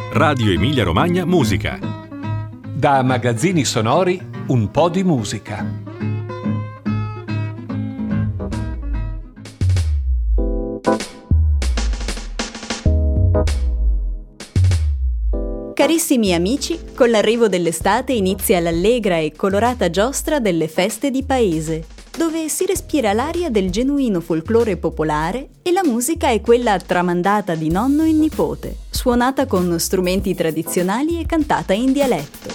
Radio Emilia Romagna Musica. Da Magazzini Sonori, un po' di musica. Carissimi amici, con l'arrivo dell'estate inizia l'allegra e colorata giostra delle feste di paese, dove si respira l'aria del genuino folklore popolare e la musica è quella tramandata di nonno in nipote, suonata con strumenti tradizionali e cantata in dialetto.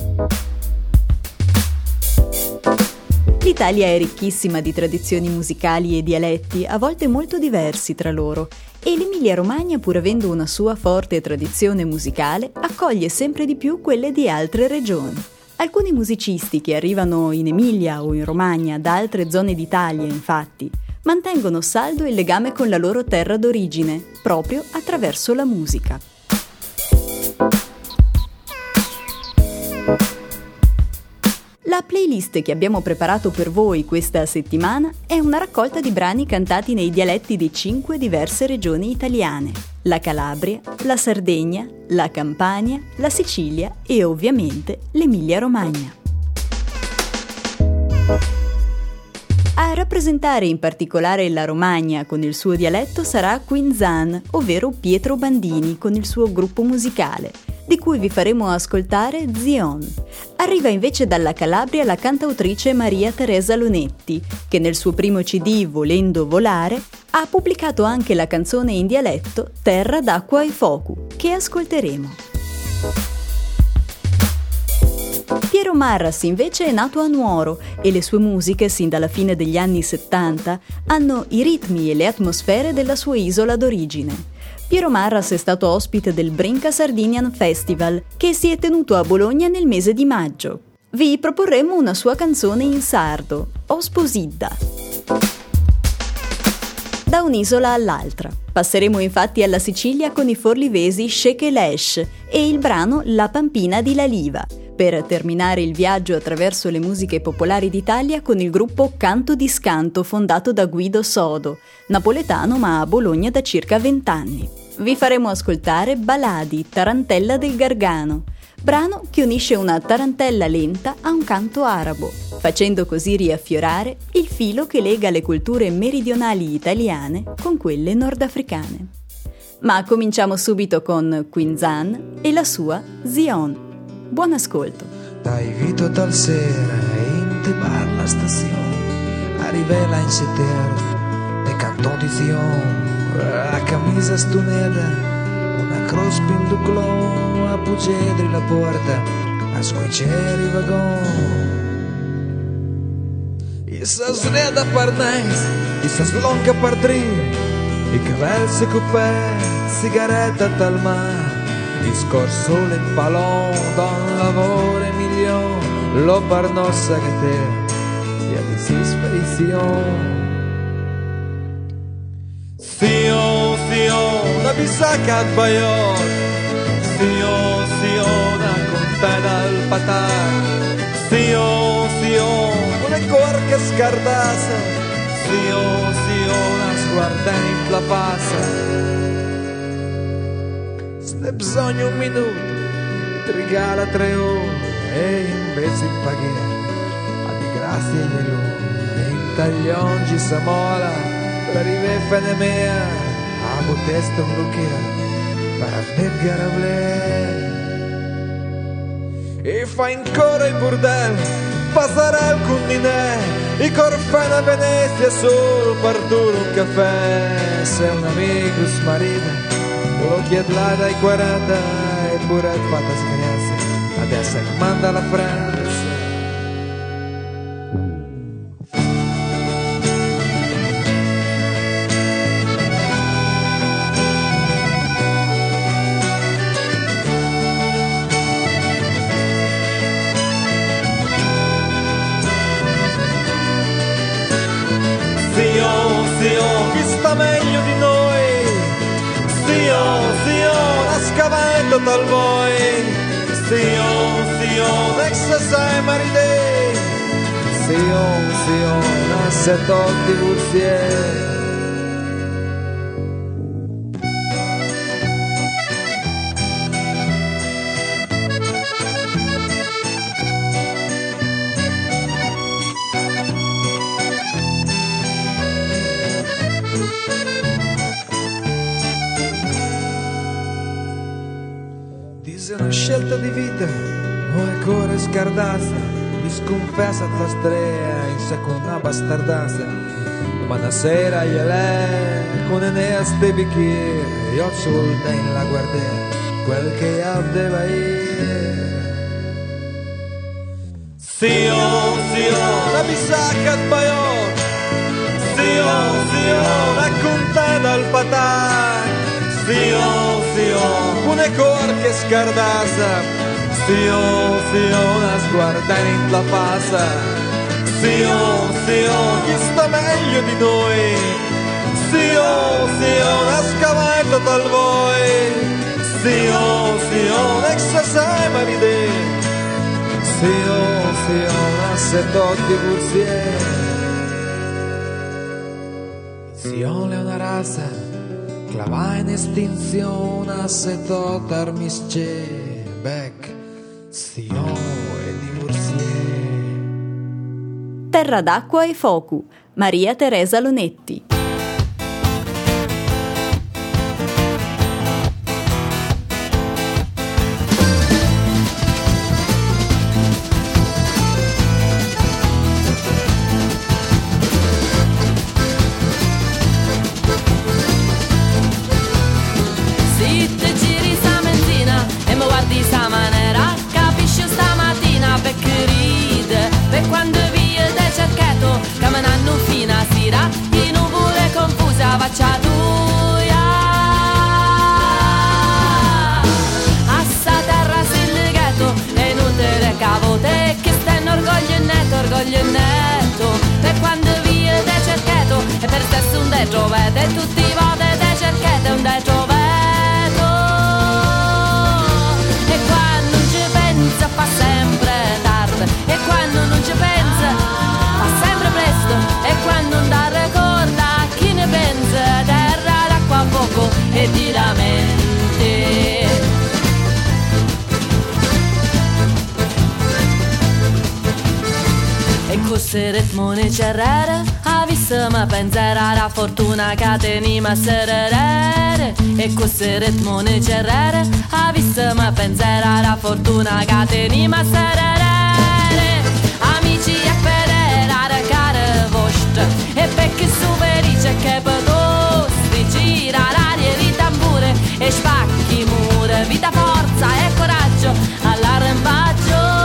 L'Italia è ricchissima di tradizioni musicali e dialetti, a volte molto diversi tra loro, e l'Emilia-Romagna, pur avendo una sua forte tradizione musicale, accoglie sempre di più quelle di altre regioni. Alcuni musicisti che arrivano in Emilia o in Romagna da altre zone d'Italia, infatti, mantengono saldo il legame con la loro terra d'origine, proprio attraverso la musica. La playlist che abbiamo preparato per voi questa settimana è una raccolta di brani cantati nei dialetti di 5 diverse regioni italiane: la Calabria, la Sardegna, la Campania, la Sicilia e ovviamente l'Emilia-Romagna. A rappresentare in particolare la Romagna con il suo dialetto sarà Quinzan, ovvero Pietro Bandini con il suo gruppo musicale, di cui vi faremo ascoltare Zion. Arriva invece dalla Calabria la cantautrice Maria Teresa Lonetti, che nel suo primo CD Volendo Volare ha pubblicato anche la canzone in dialetto Terra d'acqua e fuoco, che ascolteremo. Piero Marras invece è nato a Nuoro e le sue musiche, sin dalla fine degli anni 70, hanno i ritmi e le atmosfere della sua isola d'origine. Piero Marras è stato ospite del Brinca Sardinian Festival, che si è tenuto a Bologna nel mese di maggio. Vi proporremo una sua canzone in sardo, O Sposidda. Da un'isola all'altra. Passeremo infatti alla Sicilia con i forlivesi Shekelesh e il brano La Pampina di Laliva, per terminare il viaggio attraverso le musiche popolari d'Italia con il gruppo Canto di Scanto, fondato da Guido Sodo, napoletano ma a Bologna da circa 20 anni. Vi faremo ascoltare Baladi, Tarantella del Gargano, brano che unisce una tarantella lenta a un canto arabo, facendo così riaffiorare il filo che lega le culture meridionali italiane con quelle nordafricane. Ma cominciamo subito con Quinzan e la sua Zion. Buon ascolto. Dai Vito tal sera in te bar la stazione arrivela in setero de canton di Zion, la camisa stuneda, una croce pinduclò a puggedri la porta a squiceri il vagon. E sa sneda parnais, e sa slonca partire, i cavalli si coupè, sigaretta tal mar. Discorso il palon, don lavoro milion, lo barnossa che te, e a disisferizione. Sion, Sion, la bisacca al baiot, Sion, Sion, a contena al patar, Sion, Sion, con le corche scardassa, Sion, Sion, a sguardare in la passa. Se bisogna un minuto ti regala 3 ore e invece paghi a di grazie di lui e in taglion ci s'amola per arrivare a fine mea a botesta un lucchia per vedere e fa ancora il bordello passerà al Cundinè i corfana a Venezia sul parturo un caffè se un amico smarita lo chiede là dai 40 e pure ha fatto esperienza adesso manda la Francia. Sion, Sion, chi sta meglio di noi? Sion, Sion, a scavallo dal voi. Sion, Sion, ex sai maride. Sion, Sion, a settotti vulsier. Se è una scelta di vita o è cuore scardata, mi sconfessa la strea in sé con una bastardanza. Domani sera gliel'è con Enea ste bicchieri, io sul nella guardia quel che aveva io. Sio, la bisacca sbaiò, Sio, la conta dal patà, Sio, una cor che scardassa, Sio, una sguarda in la passa, Sio, chi sta meglio di noi, Sio, una scavetta dal voi, Sio, l'ex sai maride, Sio, una setto divorziere. Sion è una razza, clava in estinzione, se totar misce, bec, Sion e divorziere. Terra d'acqua e focu, Maria Teresa Lonetti. Trovate tutti i vode te cerchete un de troveto e quando non ci pensa fa sempre tardi e quando non ci pensa fa sempre presto e quando non dà ricorda chi ne pensa terra d'acqua fuoco e di lamenti e questo ritmo ne c'errere ma penserà la fortuna che tenima serere e questo ritmo ne c'errere ma penserà la fortuna che tenima serere amici e federare care vostre e perché su felice che potosti gira l'aria di tambure e spacchi mure vita forza e coraggio all'arrembaggio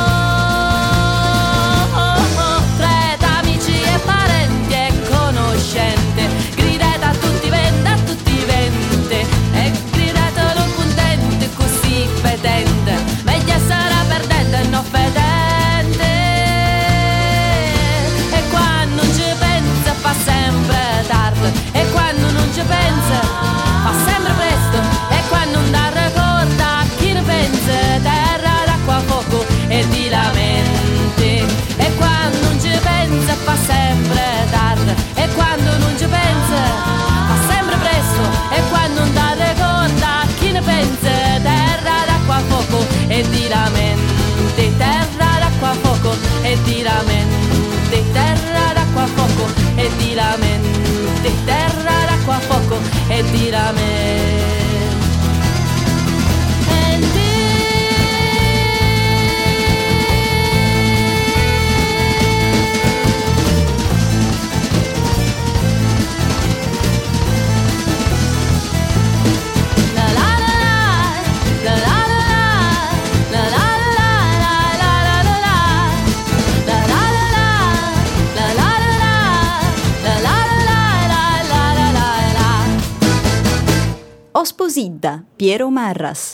gridate a tutti vente e gridatelo contente così fedente meglio sarà perdente e non fedente e quando non ci pensa fa sempre tardi e quando non ci pensa fa sempre presto e quando non dà ricorda chi ne pensa terra d'acqua fuoco e di lamenti e quando non ci pensa fa sempre tardi e quando non ci pensa fa sempre presto e quando non dà ricorda chi ne pensa terra d'acqua fuoco e di lamenti terra d'acqua fuoco e di lamenti terra d'acqua fuoco e di lamenti terra d'acqua fuoco e di lamenti Osposidda, Piero Marras.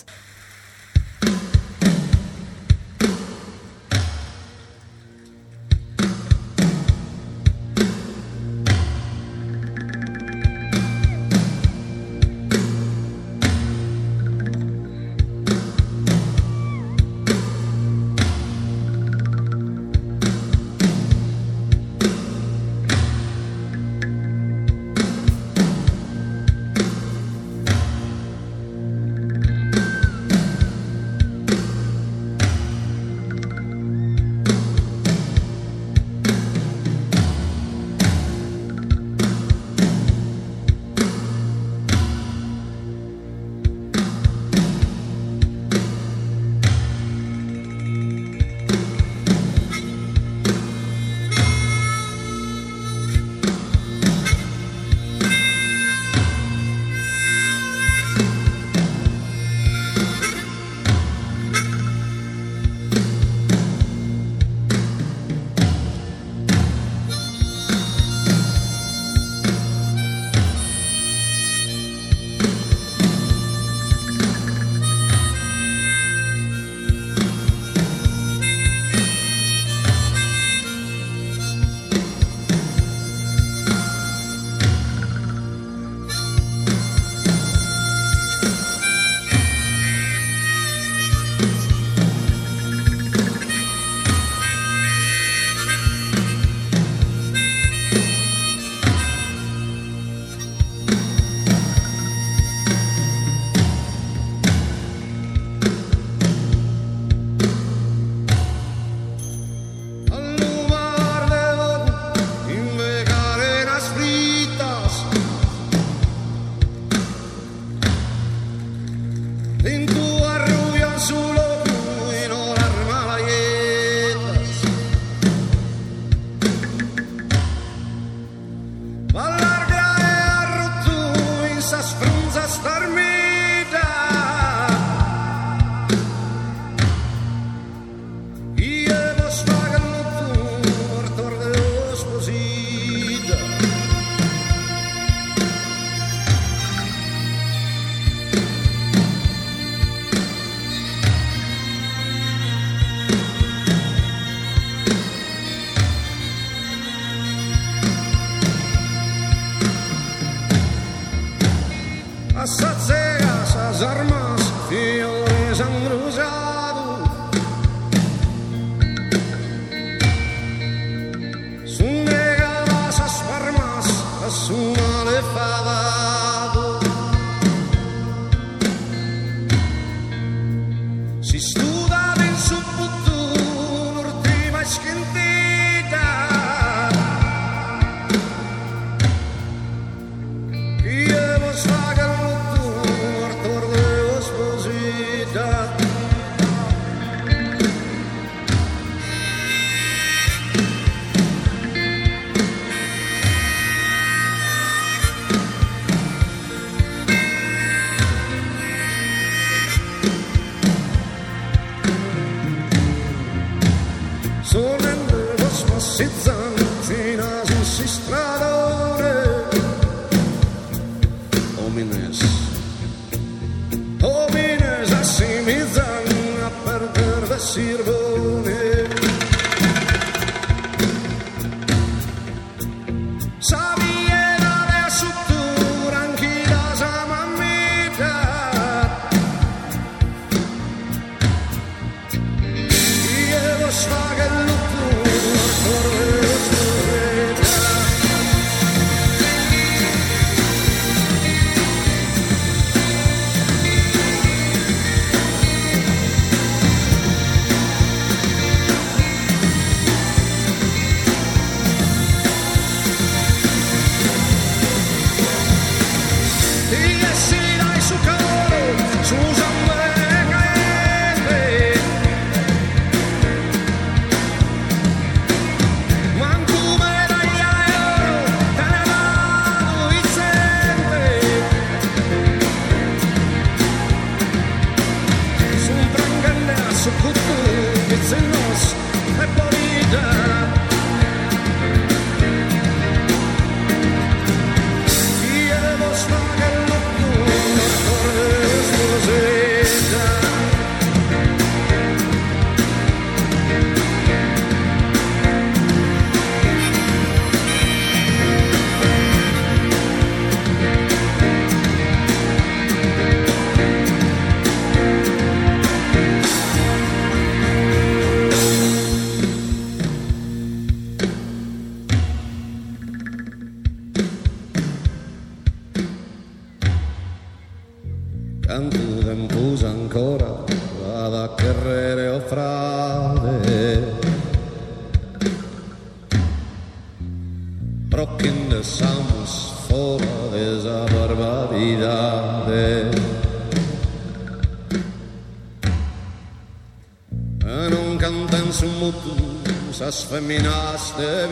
Sfemminaste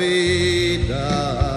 vita.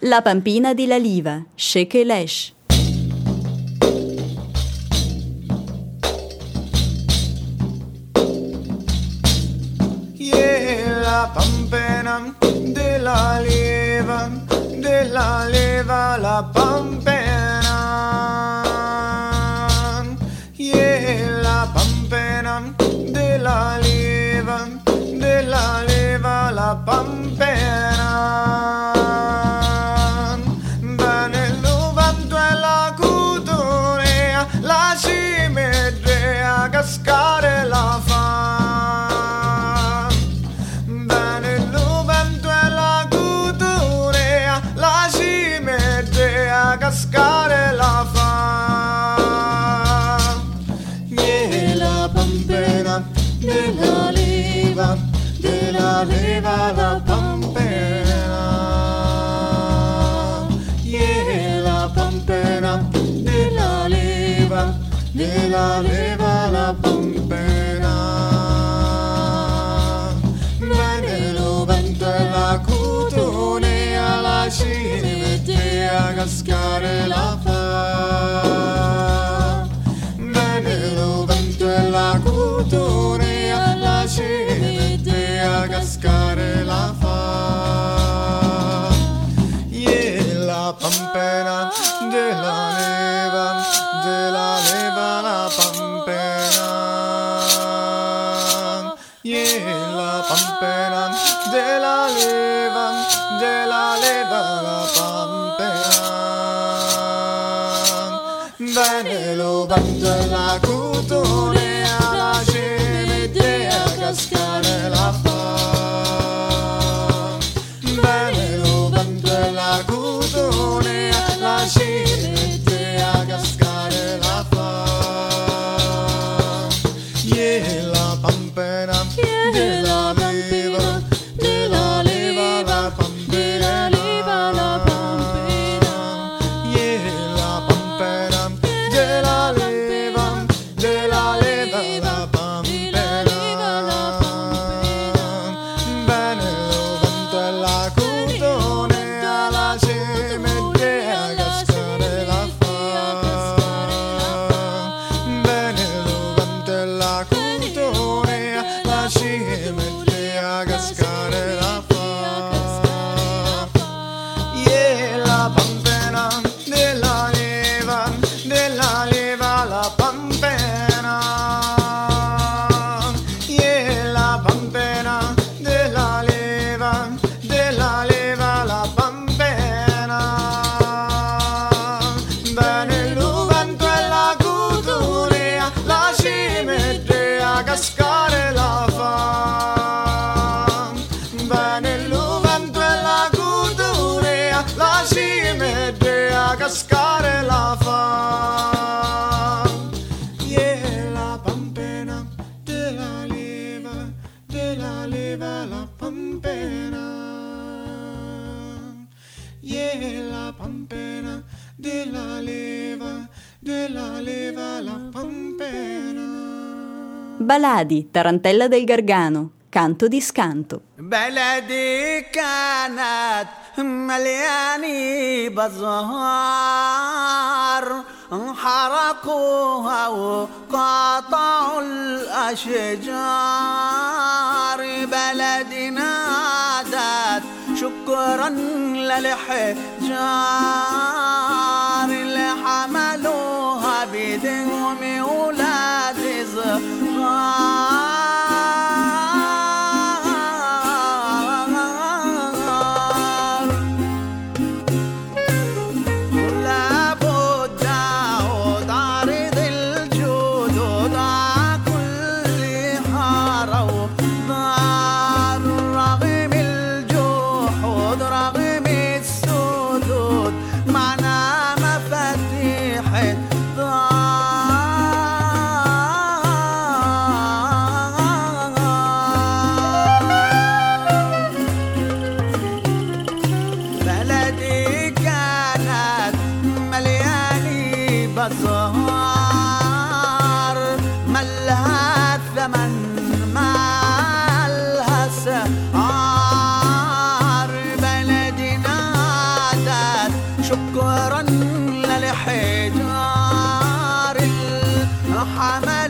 La Pampina di La Liva, Sheke Lesh. La pampena della leva, la pampena. Yeah, la pampena della leva, la pampena. Bene il vento e la cutoria, la simmetria, cascare la fa. Cascare la fa. Yeah, la pampena della leva, la pampena. Yeah, la pampena della leva, la pampena. Bene lo vento e la cutonea, la a cascare la fa. Bene lo vento e la cutoria, la cimette a cascare la fa. Yeah, la pampena della leva, la pampena. Yeah, la pampena della leva, la pampena. Bene lo vento e la cutoria, la cimette a cascare la fa. Bene lo vento e la cutoria, la cimette a cascare la fa. Yeah, la pampena della leva, la pampena. Cascare la fa. Yeah, la pampena della leva, la pampena. Yeah, la pampena della leva, la pampena. Baladi, Tarantella del Gargano, canto di scanto. بلدي كانت ملياني بزهار حرقوها وقاطعوا الأشجار بلدي نادت شكرا للحجار اللي حملوها بيدهم ولاد صغار حمل